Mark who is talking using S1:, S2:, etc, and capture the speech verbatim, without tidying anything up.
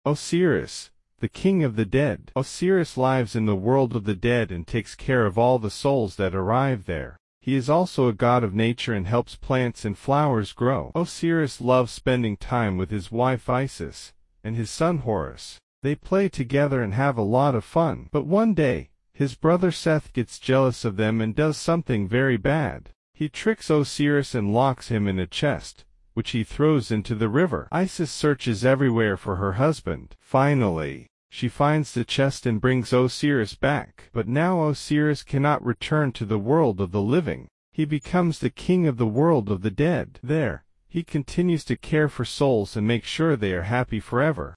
S1: Osiris, the king of the dead. Osiris lives in the world of the dead and takes care of all the souls that arrive there. He is also a god of nature and helps plants and flowers grow. Osiris loves spending time with his wife Isis and his son Horus. They play together and have a lot of fun. But one day, his brother Seth gets jealous of them and does something very bad. He tricks Osiris and locks him in a chest, which he throws into the river. Isis searches everywhere for her husband. Finally, she finds the chest and brings Osiris back. But now Osiris cannot return to the world of the living. He becomes the king of the world of the dead. There, he continues to care for souls and make sure they are happy forever.